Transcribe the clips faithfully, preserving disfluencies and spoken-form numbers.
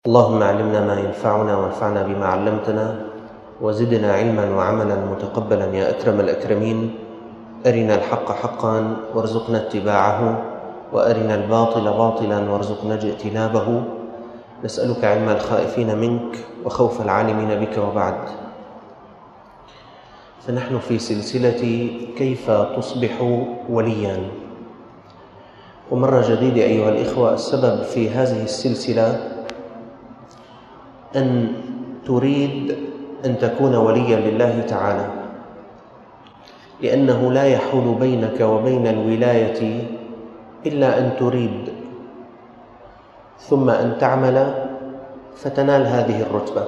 اللهم علمنا ما ينفعنا وانفعنا بما علمتنا وزدنا علما وعملا متقبلا يا أكرم الأكرمين. أرنا الحق حقا وارزقنا اتباعه، وأرنا الباطل باطلا وارزقنا اجتنابه. نسألك علم الخائفين منك وخوف العالمين بك. وبعد، فنحن في سلسلة كيف تصبح وليا. ومرة جديدة أيها الإخوة، السبب في هذه السلسلة أن تريد أن تكون وليا لله تعالى، لأنه لا يحول بينك وبين الولاية إلا أن تريد، ثم أن تعمل فتنال هذه الرتبة.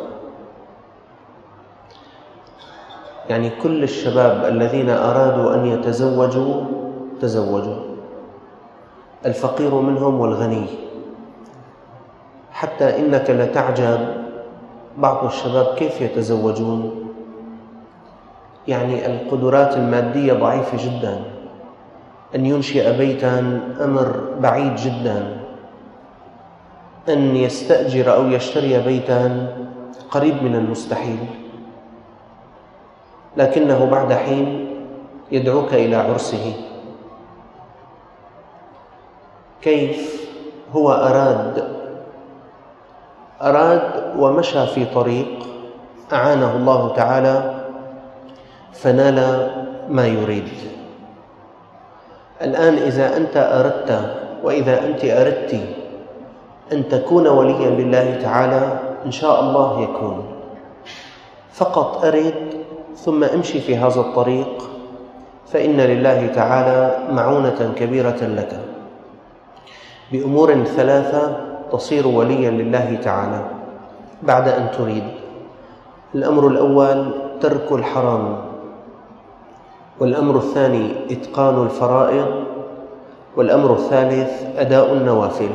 يعني كل الشباب الذين أرادوا أن يتزوجوا تزوجوا، الفقير منهم والغني، حتى إنك لتعجب بعض الشباب كيف يتزوجون. يعني القدرات المادية ضعيفة جدا، أن ينشئ بيتا أمر بعيد جدا، أن يستأجر أو يشتري بيتا قريب من المستحيل، لكنه بعد حين يدعوك إلى عرسه. كيف هو أراد أراد ومشى في طريق أعانه الله تعالى فنال ما يريد. الآن إذا أنت أردت وإذا أنت أردت أن تكون وليا لله تعالى، إن شاء الله يكون. فقط أرد ثم امشي في هذا الطريق، فإن لله تعالى معونة كبيرة لك. بأمور ثلاثة تصير وليا لله تعالى بعد أن تريد. الأمر الأول ترك الحرام، والأمر الثاني إتقان الفرائض، والأمر الثالث أداء النوافل.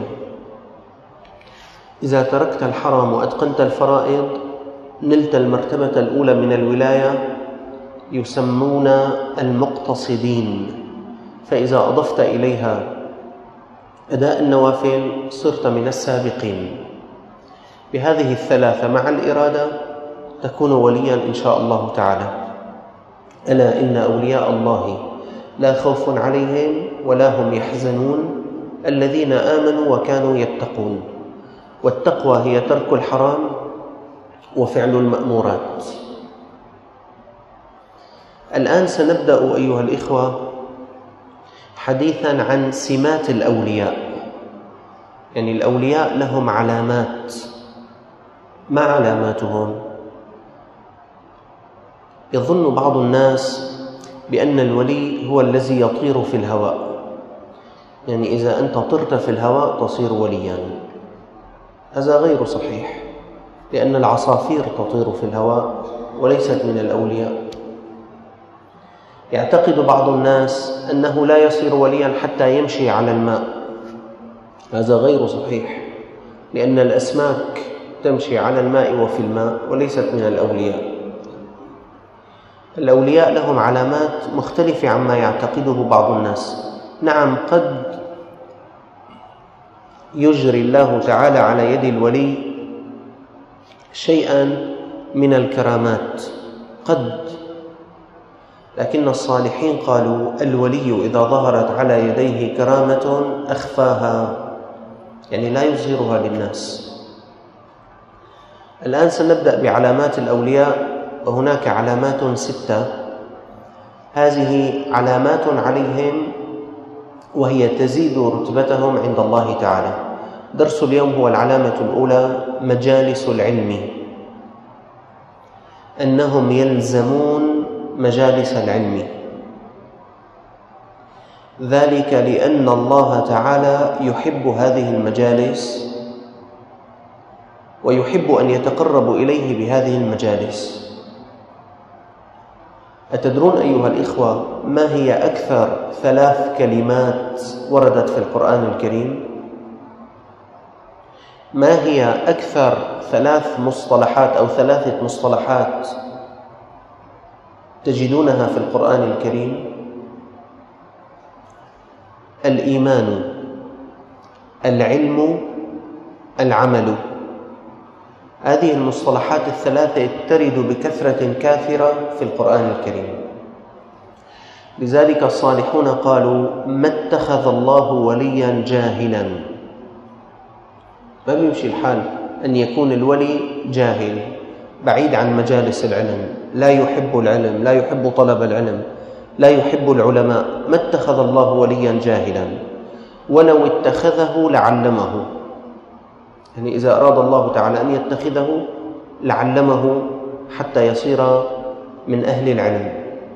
إذا تركت الحرام وأتقنت الفرائض نلت المرتبة الأولى من الولاية، يسمون المقتصدين. فإذا أضفت إليها أداء النوافل صرت من السابقين. بهذه الثلاثة مع الإرادة تكون وليا إن شاء الله تعالى. ألا إن أولياء الله لا خوف عليهم ولا هم يحزنون الذين آمنوا وكانوا يتقون. والتقوى هي ترك الحرام وفعل المأمورات. الآن سنبدأ أيها الإخوة حديثاً عن سمات الأولياء. يعني الأولياء لهم علامات. ما علاماتهم؟ يظن بعض الناس بأن الولي هو الذي يطير في الهواء، يعني إذا أنت طرت في الهواء تصير ولياً. هذا غير صحيح، لأن العصافير تطير في الهواء وليست من الأولياء. يعتقد بعض الناس أنه لا يصير وليا حتى يمشي على الماء. هذا غير صحيح، لأن الأسماك تمشي على الماء وفي الماء وليست من الأولياء. الأولياء لهم علامات مختلفة عما يعتقده بعض الناس. نعم، قد يجري الله تعالى على يد الولي شيئا من الكرامات قد، لكن الصالحين قالوا الولي إذا ظهرت على يديه كرامة أخفاها، يعني لا يظهرها للناس. الآن سنبدأ بعلامات الأولياء، وهناك علامات ستة. هذه علامات عليهم وهي تزيد رتبتهم عند الله تعالى. درس اليوم هو العلامة الأولى، مجالس العلم، أنهم يلزمون مجالس العلم. ذلك لأن الله تعالى يحب هذه المجالس ويحب أن يتقرب إليه بهذه المجالس. أتدرون أيها الإخوة ما هي أكثر ثلاث كلمات وردت في القرآن الكريم؟ ما هي أكثر ثلاث مصطلحات أو ثلاثة مصطلحات تجدونها في القرآن الكريم؟ الإيمان، العلم، العمل. هذه المصطلحات الثلاثة ترد بكثرة كافرة في القرآن الكريم. لذلك الصالحون قالوا: ما اتخذ الله وليا جاهلا. ما بيمشي الحال أن يكون الولي جاهل، بعيد عن مجالس العلم، لا يحب العلم، لا يحب طلب العلم، لا يحب العلماء. ما اتخذ الله وليا جاهلا، ولو اتخذه لعلمه. يعني إذا أراد الله تعالى أن يتخذه لعلمه حتى يصير من أهل العلم.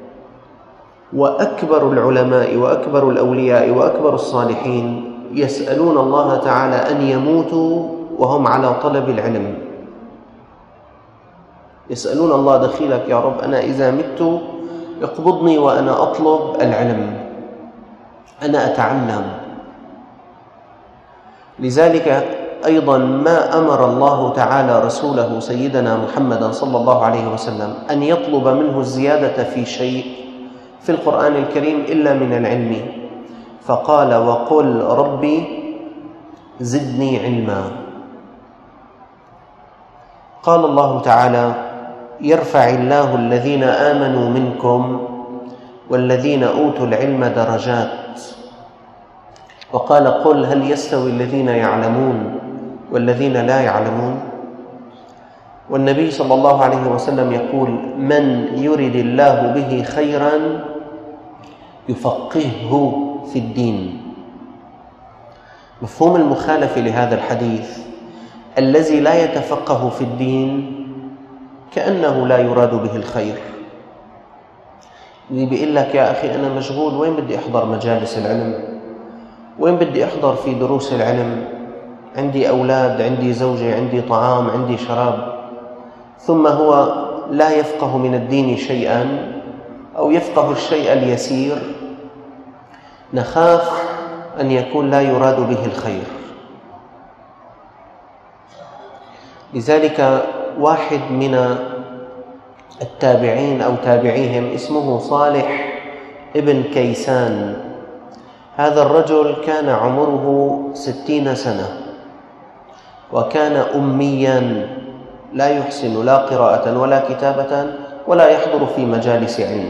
وأكبر العلماء وأكبر الأولياء وأكبر الصالحين يسألون الله تعالى أن يموتوا وهم على طلب العلم. يسألون الله: دخيلك يا رب، أنا إذا مت اقبضني وأنا أطلب العلم، أنا أتعلم. لذلك أيضا ما أمر الله تعالى رسوله سيدنا محمدا صلى الله عليه وسلم أن يطلب منه الزيادة في شيء في القرآن الكريم إلا من العلم، فقال: وقل ربي زدني علما. قال الله تعالى: يرفع الله الذين آمنوا منكم والذين أوتوا العلم درجات. وقال: قل هل يستوي الذين يعلمون والذين لا يعلمون. والنبي صلى الله عليه وسلم يقول: من يرد الله به خيرا يفقهه في الدين. مفهوم المخالفة لهذا الحديث: الذي لا يتفقه في الدين كأنه لا يراد به الخير. اللي بيقول لك: يا أخي أنا مشغول، وين بدي أحضر مجالس العلم؟ وين بدي أحضر في دروس العلم؟ عندي أولاد، عندي زوجة، عندي طعام، عندي شراب. ثم هو لا يفقه من الدين شيئا، أو يفقه الشيء اليسير. نخاف أن يكون لا يراد به الخير. لذلك واحد من التابعين أو تابعيهم اسمه صالح ابن كيسان. هذا الرجل كان عمره ستين سنة، وكان أميا لا يحسن لا قراءة ولا كتابة ولا يحضر في مجالس علم.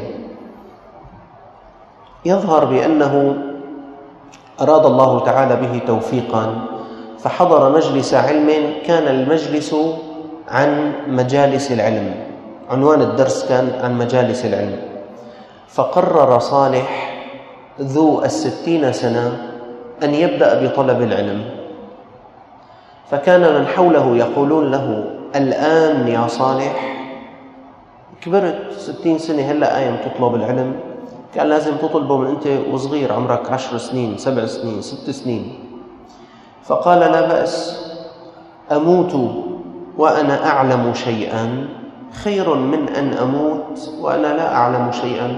يظهر بأنه أراد الله تعالى به توفيقا، فحضر مجلس علم. كان المجلس عن مجالس العلم، عنوان الدرس كان عن مجالس العلم. فقرر صالح ذو الستين سنة أن يبدأ بطلب العلم. فكان من حوله يقولون له: الآن يا صالح كبرت، ستين سنة، هلأ قايم تطلب العلم؟ كان لازم تطلبه من أنت وصغير، عمرك عشر سنين، سبع سنين، ست سنين. فقال: لا بأس، أموت وأنا أعلم شيئا خير من أن أموت وأنا لا أعلم شيئا.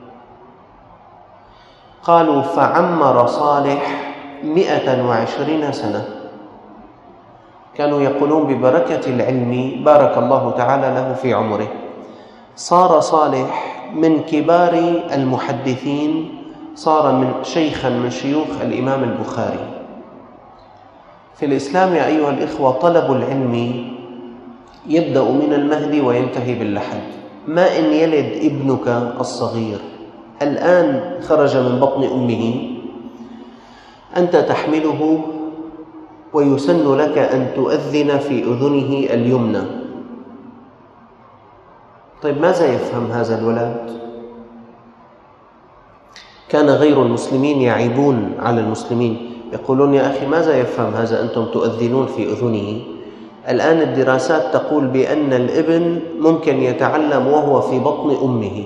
قالوا: فعمر صالح مئة وعشرين سنة. كانوا يقولون ببركة العلم بارك الله تعالى له في عمره. صار صالح من كبار المحدثين، صار من شيخا من شيوخ الإمام البخاري. في الإسلام يا أيها الإخوة طلب العلم يبدأ من المهد وينتهي باللحد. ما إن يلد ابنك الصغير الآن خرج من بطن أمه، أنت تحمله ويسن لك أن تؤذن في أذنه اليمنى. طيب ماذا يفهم هذا الولد؟ كان غير المسلمين يعيبون على المسلمين، يقولون: يا أخي ماذا يفهم هذا، أنتم تؤذنون في أذنه؟ الآن الدراسات تقول بأن الابن ممكن يتعلم وهو في بطن أمه.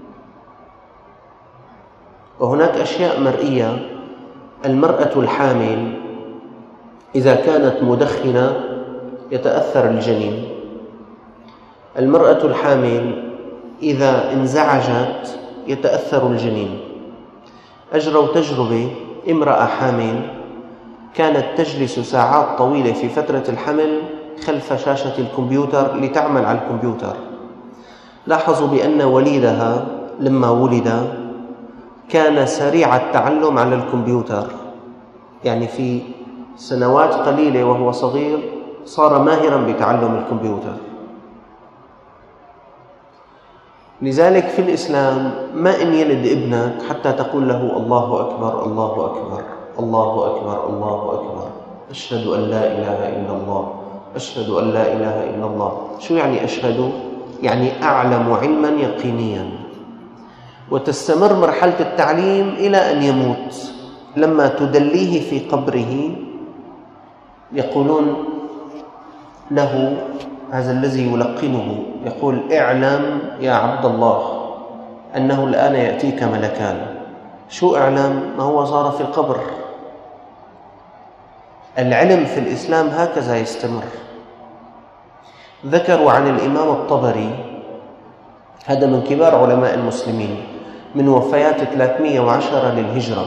وهناك أشياء مرئية. المرأة الحامل إذا كانت مدخنة يتأثر الجنين. المرأة الحامل إذا انزعجت يتأثر الجنين. أجروا تجربة، امرأة حامل كانت تجلس ساعات طويلة في فترة الحمل خلف شاشة الكمبيوتر لتعمل على الكمبيوتر. لاحظوا بأن وليدها لما ولد كان سريع التعلم على الكمبيوتر، يعني في سنوات قليلة وهو صغير صار ماهرا بتعلم الكمبيوتر. لذلك في الإسلام ما إن يلد ابنك حتى تقول له الله أكبر الله أكبر الله أكبر الله أكبر، أشهد أن لا إله إلا الله، أشهد أن لا إله إلا الله. شو يعني أشهد؟ يعني أعلم علما يقينيا. وتستمر مرحلة التعليم إلى أن يموت. لما تدليه في قبره يقولون له، هذا الذي يلقنه يقول: اعلم يا عبد الله أنه الآن يأتيك ملكان. شو اعلم؟ ما هو صار في القبر. العلم في الإسلام هكذا يستمر. ذكروا عن الإمام الطبري، هذا من كبار علماء المسلمين، من وفيات ثلاثمئة وعشرة للهجرة.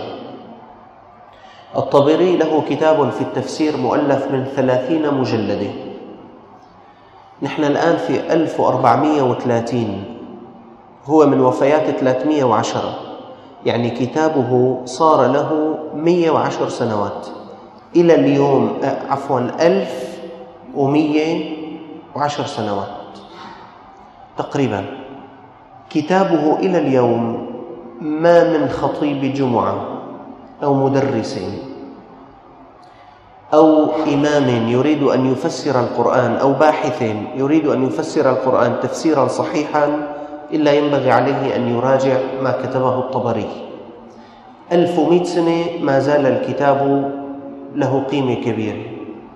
الطبري له كتاب في التفسير مؤلف من ثلاثين مجلدة. نحن الآن في ألف وأربعمئة وثلاثين، هو من وفيات ثلاثمئة وعشرة، يعني كتابه صار له مئة وعشر سنوات إلى اليوم، عفوا ألف ومئة وعشر سنوات تقريبا. كتابه إلى اليوم ما من خطيب جمعة أو مدرس أو إمام يريد أن يفسر القرآن أو باحث يريد أن يفسر القرآن تفسيرا صحيحا إلا ينبغي عليه أن يراجع ما كتبه الطبري. ألف ومئة سنة ما زال الكتاب له قيمة كبيرة.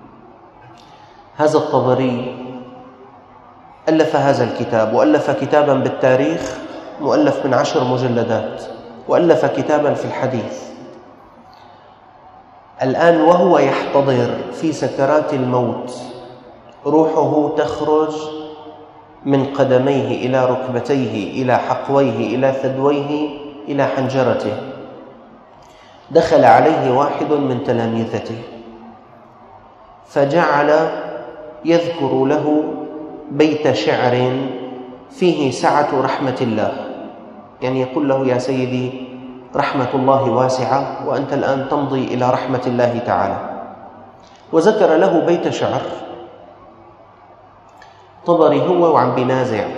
هذا الطبري ألف هذا الكتاب، وألف كتابا بالتاريخ مؤلف من عشر مجلدات، وألف كتابا في الحديث. الآن وهو يحتضر في سكرات الموت، روحه تخرج من قدميه إلى ركبتيه إلى حقويه إلى ثدويه إلى حنجرته. دخل عليه واحد من تلاميذته فجعل يذكر له بيت شعر فيه سعة رحمة الله، يعني يقول له: يا سيدي رحمة الله واسعة وأنت الآن تمضي إلى رحمة الله تعالى. وذكر له بيت شعر. طبري هو وعم بينازع،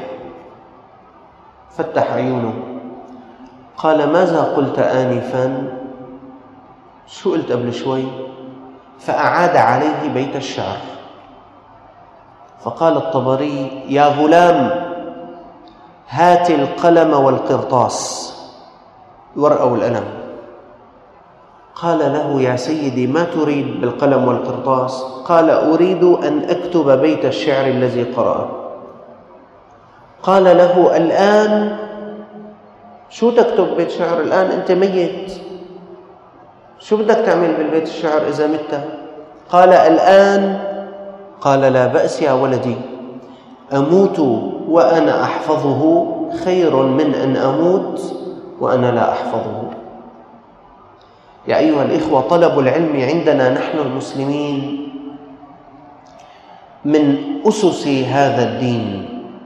فتح عيونه قال: ماذا قلت آنفا؟ شو قلت قبل شوي؟ فأعاد عليه بيت الشعر. فقال الطبري: يا غلام هات القلم والقرطاس، الورقة والقلم. قال له: يا سيدي ما تريد بالقلم والقرطاس؟ قال: أريد أن أكتب بيت الشعر الذي قرأه. قال له: الآن؟ شو تكتب بيت شعر الآن؟ أنت ميت، شو بدك تعمل بالبيت الشعر إذا مت؟ قال: الآن؟ قال: لا بأس يا ولدي، أموت وأنا أحفظه خير من أن أموت وأنا لا أحفظه. يا أيها الإخوة، طلب العلم عندنا نحن المسلمين من أسس هذا الدين.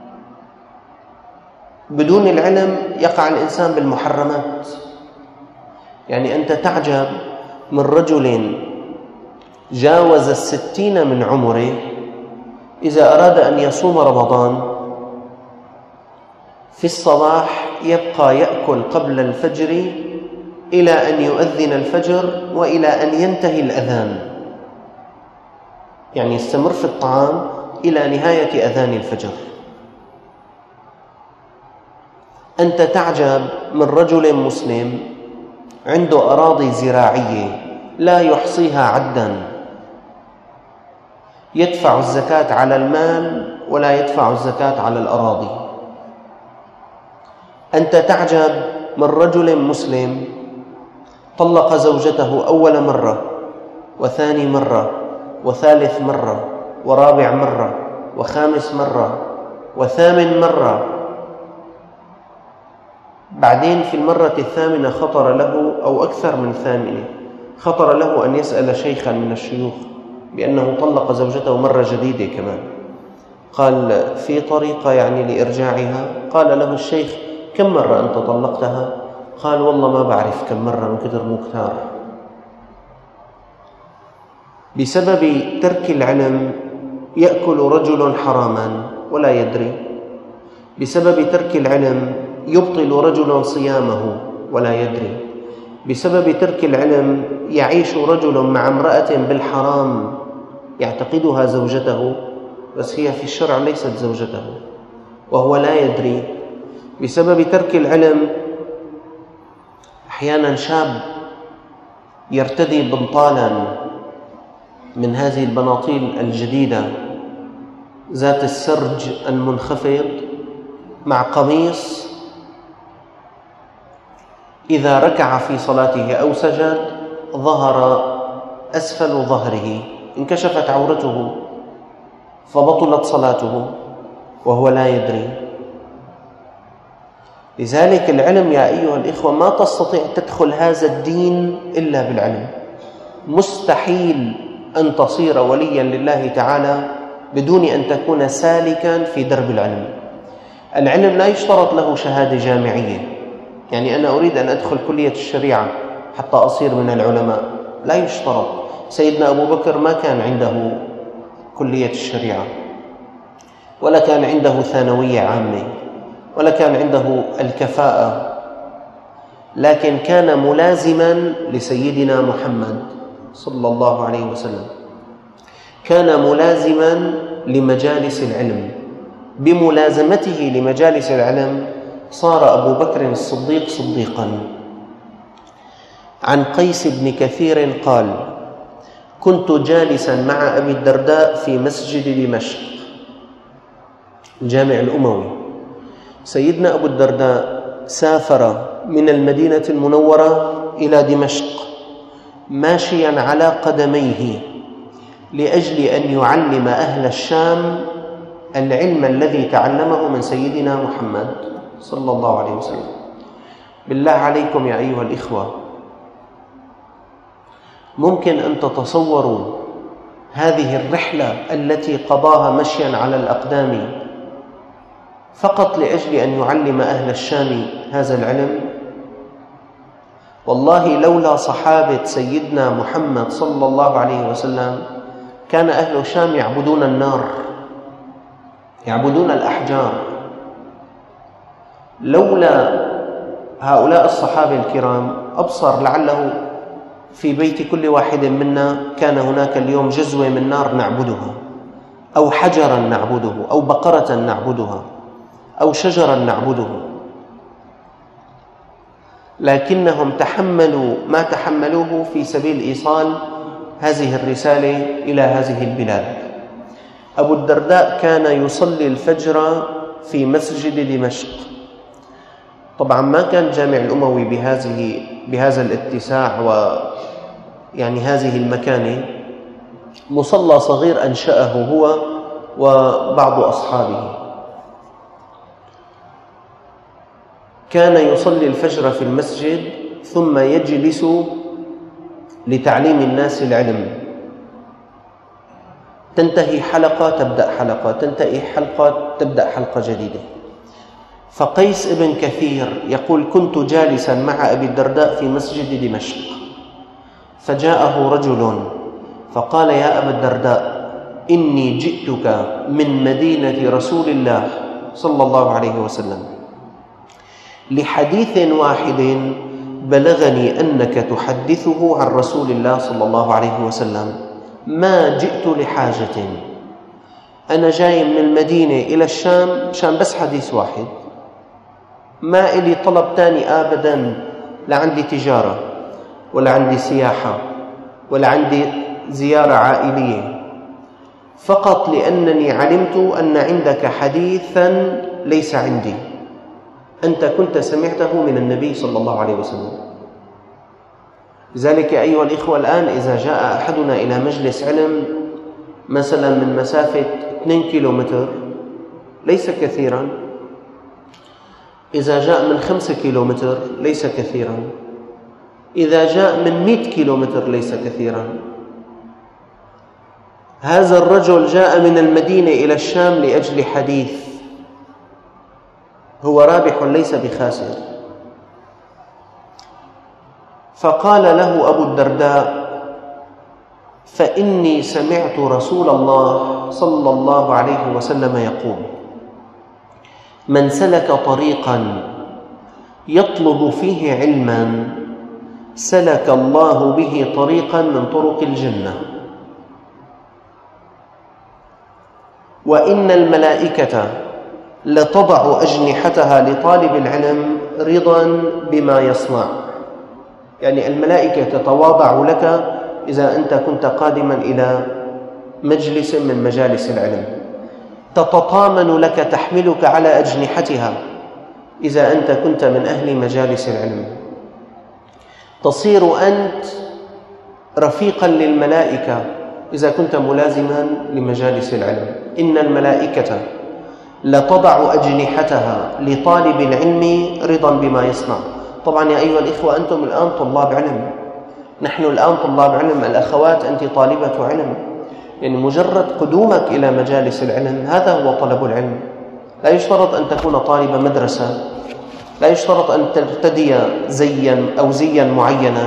بدون العلم يقع الإنسان بالمحرمات. يعني أنت تعجب من رجل جاوز الستين من عمره إذا أراد أن يصوم رمضان في الصباح يبقى يأكل قبل الفجر إلى أن يؤذن الفجر وإلى أن ينتهي الأذان، يعني يستمر في الطعام إلى نهاية أذان الفجر. أنت تعجب من رجل مسلم عنده أراضي زراعية لا يحصيها عداً، يدفع الزكاة على المال ولا يدفع الزكاة على الأراضي. أنت تعجب من رجل مسلم طلق زوجته أول مرة وثاني مرة وثالث مرة ورابع مرة وخامس مرة وثامن مرة، بعدين في المرة الثامنة خطر له، أو أكثر من ثامنة، خطر له أن يسأل شيخا من الشيوخ بأنه طلق زوجته مرة جديدة كمان. قال: في طريقة يعني لإرجاعها؟ قال له الشيخ: كم مرة أنت طلقتها؟ قال: والله ما بعرف كم مرة، من كثر مو كثار. بسبب ترك العلم يأكل رجل حراما ولا يدري، بسبب ترك العلم يبطل رجل صيامه ولا يدري، بسبب ترك العلم يعيش رجل مع امرأة بالحرام يعتقدها زوجته بس هي في الشرع ليست زوجته وهو لا يدري، بسبب ترك العلم أحيانا شاب يرتدي بنطالا من هذه البناطيل الجديدة ذات السرج المنخفض مع قميص، إذا ركع في صلاته أو سجد ظهر أسفل ظهره، انكشفت عورته فبطلت صلاته وهو لا يدري. لذلك العلم يا أيها الإخوة ما تستطيع تدخل هذا الدين إلا بالعلم. مستحيل أن تصير وليا لله تعالى بدون أن تكون سالكا في درب العلم. العلم لا يشترط له شهادة جامعية، يعني أنا أريد أن أدخل كلية الشريعة حتى أصير من العلماء، لا يشترط. سيدنا أبو بكر ما كان عنده كلية الشريعة ولا كان عنده ثانوية عامة ولا كان عنده الكفاءة، لكن كان ملازما لسيدنا محمد صلى الله عليه وسلم، كان ملازما لمجالس العلم. بملازمته لمجالس العلم صار أبو بكر الصديق صديقا. عن قيس بن كثير قال: كنت جالسا مع أبي الدرداء في مسجد دمشق، الجامع الأموي. سيدنا أبو الدرداء سافر من المدينة المنورة إلى دمشق ماشيا على قدميه لأجل أن يعلم أهل الشام العلم الذي تعلمه من سيدنا محمد صلى الله عليه وسلم. بالله عليكم يا أيها الإخوة، ممكن أن تتصوروا هذه الرحلة التي قضاها مشيا على الأقدام فقط لأجل أن يعلم أهل الشام هذا العلم؟ والله لولا صحابة سيدنا محمد صلى الله عليه وسلم كان أهل الشام يعبدون النار، يعبدون الأحجار. لولا هؤلاء الصحابة الكرام أبصر لعله في بيت كل واحد منا كان هناك اليوم جزوة من نار نعبدها، أو حجرا نعبده، أو بقرة نعبدها، أو شجرا نعبده، لكنهم تحملوا ما تحملوه في سبيل إيصال هذه الرسالة إلى هذه البلاد. أبو الدرداء كان يصلي الفجر في مسجد دمشق. طبعا ما كان الجامع الأموي بهذه بهذا الاتساع ويعني هذه المكانة، مصلى صغير أنشأه هو وبعض أصحابه. كان يصلي الفجر في المسجد ثم يجلس لتعليم الناس العلم. تنتهي حلقة تبدأ حلقة، تنتهي حلقة تبدأ حلقة جديدة. فقيس ابن كثير يقول: كنت جالسا مع أبي الدرداء في مسجد دمشق، فجاءه رجل فقال: يا أبا الدرداء، إني جئتك من مدينة رسول الله صلى الله عليه وسلم لحديث واحد بلغني أنك تحدثه عن رسول الله صلى الله عليه وسلم، ما جئت لحاجة، أنا جاي من المدينة إلى الشام عشان بس حديث واحد، ما إلي طلب تاني أبدا، لا عندي تجارة ولا عندي سياحة ولا عندي زيارة عائلية، فقط لأنني علمت أن عندك حديثا ليس عندي، أنت كنت سمعته من النبي صلى الله عليه وسلم. لذلك أيها الإخوة، الآن إذا جاء أحدنا إلى مجلس علم مثلا من مسافة اثنين كيلومتر ليس كثيرا، إذا جاء من خمسة كيلومتر ليس كثيرا، إذا جاء من مئة كيلومتر ليس كثيرا. هذا الرجل جاء من المدينة إلى الشام لأجل حديث، هو رابح ليس بخاسر. فقال له أبو الدرداء: فإني سمعت رسول الله صلى الله عليه وسلم يقول: من سلك طريقا يطلب فيه علما سلك الله به طريقا من طرق الجنة. وإن الملائكة لتضع أجنحتها لطالب العلم رضا بما يصنع. يعني الملائكة تتواضع لك إذا أنت كنت قادما إلى مجلس من مجالس العلم، تتطامن لك، تحملك على أجنحتها إذا أنت كنت من أهل مجالس العلم. تصير أنت رفيقا للملائكة إذا كنت ملازما لمجالس العلم. إن الملائكة لتضع أجنحتها لطالب العلم رضا بما يصنع. طبعا يا أيها الإخوة، أنتم الآن طلاب علم، نحن الآن طلاب علم، الأخوات أنت طالبة علم. يعني مجرد قدومك إلى مجالس العلم هذا هو طلب العلم. لا يشترط أن تكون طالب مدرسة، لا يشترط أن ترتدي زيا أو زيا معينا.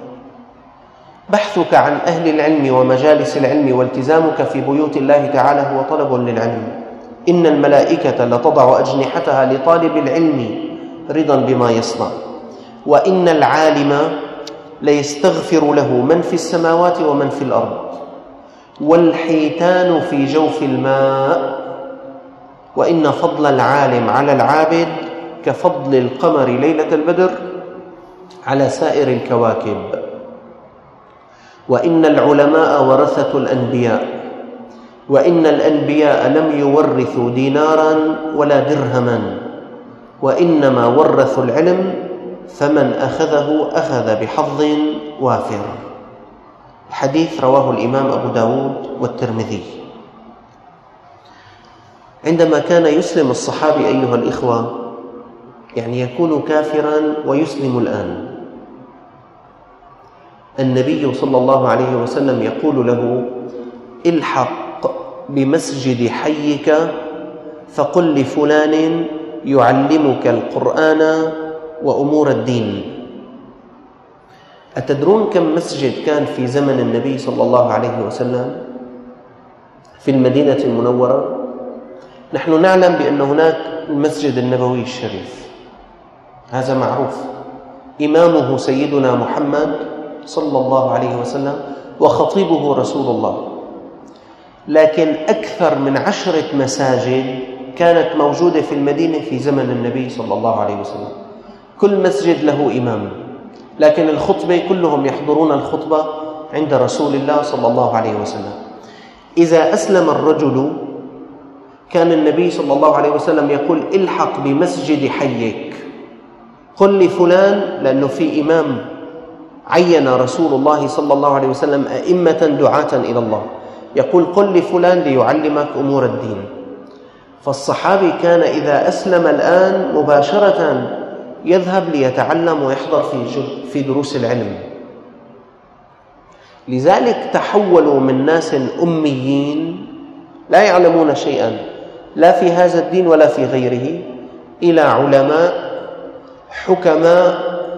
بحثك عن أهل العلم ومجالس العلم والتزامك في بيوت الله تعالى هو طلب للعلم. إن الملائكة لتضع أجنحتها لطالب العلم رضا بما يصنع. وإن العالم ليستغفر له من في السماوات ومن في الأرض، والحيتان في جوف الماء. وإن فضل العالم على العابد كفضل القمر ليلة البدر على سائر الكواكب. وإن العلماء ورثة الأنبياء، وإن الأنبياء لم يورثوا دينارا ولا درهما، وإنما ورثوا العلم، فمن أخذه أخذ بحظ وافر. الحديث رواه الإمام أبو داود والترمذي. عندما كان يسلم الصحابي أيها الإخوة، يعني يكون كافرا ويسلم الآن، النبي صلى الله عليه وسلم يقول له: الحق بمسجد حيك فقل لفلان يعلمك القرآن وأمور الدين. أتدرون كم مسجد كان في زمن النبي صلى الله عليه وسلم في المدينة المنورة؟ نحن نعلم بأن هناك المسجد النبوي الشريف، هذا معروف، إمامه سيدنا محمد صلى الله عليه وسلم وخطيبه رسول الله. لكن أكثر من عشرة مساجد كانت موجودة في المدينة في زمن النبي صلى الله عليه وسلم، كل مسجد له إمام، لكن الخطبة كلهم يحضرون الخطبة عند رسول الله صلى الله عليه وسلم. إذا أسلم الرجل كان النبي صلى الله عليه وسلم يقول: الحق بمسجد حيك، قل لفلان، لأنه في إمام عين رسول الله صلى الله عليه وسلم أئمة دعاة إلى الله، يقول: قل لفلان ليعلمك أمور الدين. فالصحابي كان إذا أسلم الآن مباشرة يذهب ليتعلم ويحضر في دروس العلم. لذلك تحولوا من ناس أميين لا يعلمون شيئا لا في هذا الدين ولا في غيره إلى علماء حكماء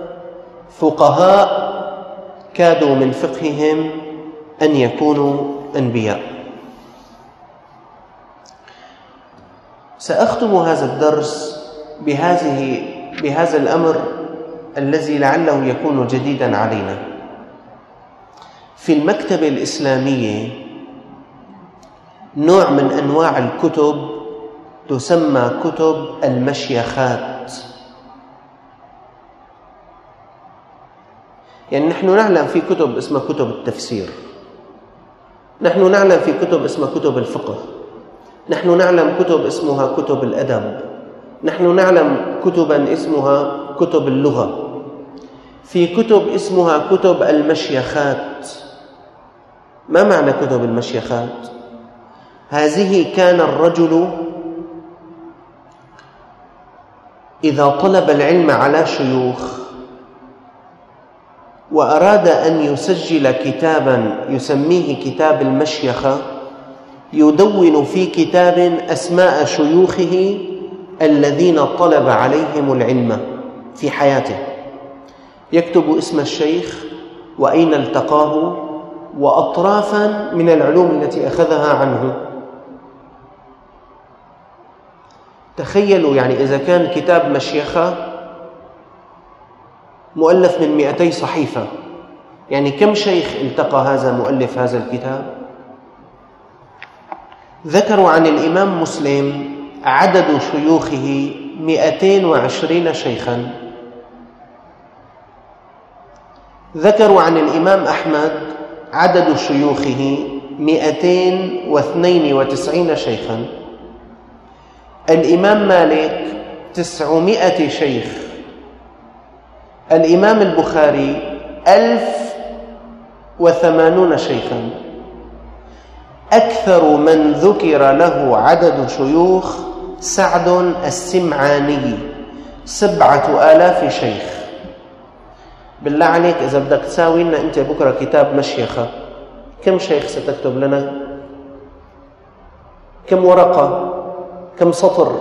فقهاء كادوا من فقههم أن يكونوا أنبياء. سأختم هذا الدرس بهذه بهذا الأمر الذي لعله يكون جديدا علينا. في المكتبة الإسلامية نوع من أنواع الكتب تسمى كتب المشيخات. يعني نحن نعلم في كتب اسمها كتب التفسير، نحن نعلم في كتب اسمها كتب الفقه، نحن نعلم كتب اسمها كتب الأدب، نحن نعلم كتبا اسمها كتب اللغة، في كتب اسمها كتب المشيخات. ما معنى كتب المشيخات؟ هذه كان الرجل إذا طلب العلم على شيوخ وأراد أن يسجل كتابا يسميه كتاب المشيخة، يدون في كتاب أسماء شيوخه الذين طلب عليهم العلم في حياته، يكتب اسم الشيخ وأين التقاه وأطرافا من العلوم التي أخذها عنه. تخيلوا يعني إذا كان كتاب مشيخة مؤلف من مئتي صحيفة، يعني كم شيخ التقى هذا مؤلف هذا الكتاب؟ ذكروا عن الإمام مسلم عدد شيوخه مئتين وعشرين شيخا. ذكروا عن الإمام أحمد عدد شيوخه مئتين واثنين وتسعين شيخا. الإمام مالك تسعمائة شيخ. الإمام البخاري ألف وثمانون شيخا. أكثر من ذكر له عدد شيوخ سعد السمعاني سبعة آلاف شيخ. بالله عليك إذا بدك تساوي لنا أنت بكرة كتاب مشيخة، كم شيخ ستكتب لنا؟ كم ورقة؟ كم سطر؟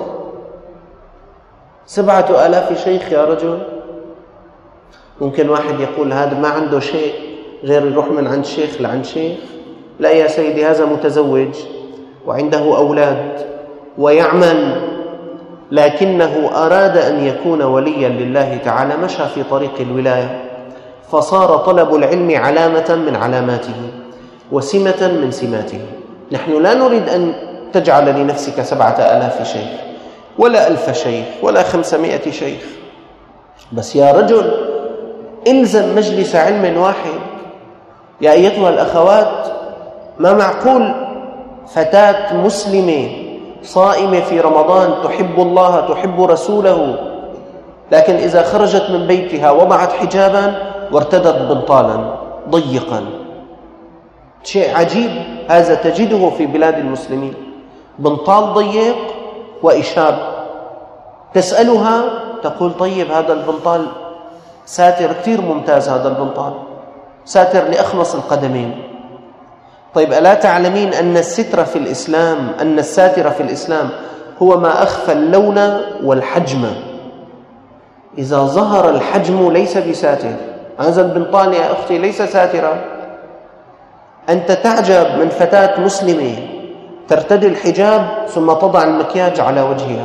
سبعة آلاف شيخ يا رجل. ممكن واحد يقول هذا ما عنده شيء غير يروح من عند شيخ لعند شيخ. لا يا سيدي، هذا متزوج وعنده أولاد ويعمل، لكنه أراد أن يكون وليا لله تعالى، مشى في طريق الولاية، فصار طلب العلم علامة من علاماته وسمة من سماته. نحن لا نريد أن تجعل لنفسك سبعة آلاف شيخ ولا ألف شيخ ولا خمسمائة شيخ، بس يا رجل إلزم مجلس علم واحد. يا أيتها الأخوات، ما معقول فتاة مسلمة صائمة في رمضان تحب الله تحب رسوله، لكن إذا خرجت من بيتها وضعت حجابا وارتدت بنطالا ضيقا. شيء عجيب هذا تجده في بلاد المسلمين، بنطال ضيق وإشاب. تسألها تقول طيب هذا البنطال ساتر كثير ممتاز، هذا البنطال ساتر لأخمص القدمين. طيب ألا تعلمين أن الستر في الإسلام أن الساتر في الإسلام هو ما أخفى اللون والحجم؟ إذا ظهر الحجم ليس بساتر. هذا البنطال يا أختي ليس ساترا. أنت تعجب من فتاة مسلمة ترتدي الحجاب ثم تضع المكياج على وجهها.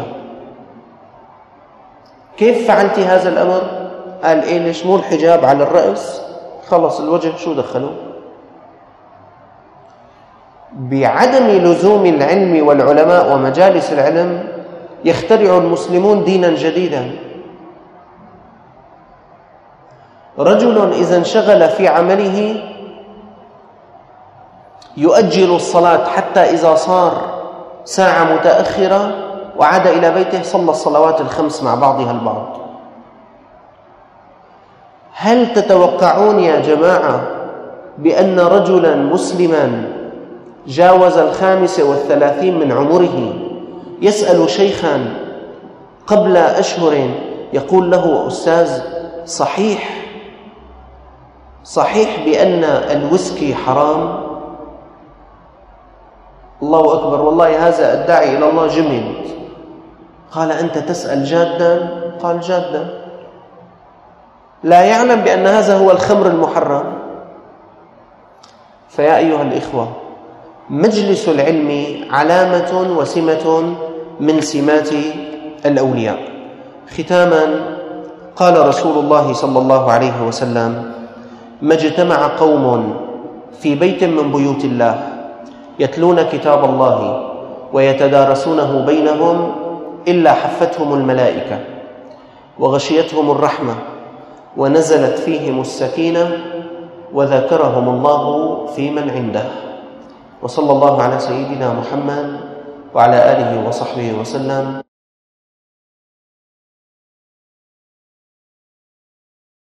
كيف فعلت هذا الأمر؟ قال إيه ليش مو الحجاب على الرأس خلص الوجه شو دخلوا؟ بعدم لزوم العلم والعلماء ومجالس العلم يخترع المسلمون دينا جديدا. رجل إذا انشغل في عمله يؤجل الصلاة حتى إذا صار ساعة متأخرة وعاد إلى بيته صلى الصلوات الخمس مع بعضها البعض. هل تتوقعون يا جماعة بأن رجلا مسلما جاوز الخامسة والثلاثين من عمره يسأل شيخا قبل أشهر يقول له أستاذ صحيح صحيح بأن الويسكي حرام؟ الله أكبر، والله هذا الداعي إلى الله جمد. قال أنت تسأل جادا؟ قال جادا. لا يعلم بأن هذا هو الخمر المحرم. فيا أيها الإخوة، مجلس العلم علامة وسمة من سمات الأولياء. ختاما، قال رسول الله صلى الله عليه وسلم: ما اجتمع قوم في بيت من بيوت الله يتلون كتاب الله ويتدارسونه بينهم إلا حفتهم الملائكة وغشيتهم الرحمة ونزلت فيهم السكينة وذكرهم الله في من عنده. وصلى الله على سيدنا محمد وعلى آله وصحبه وسلم.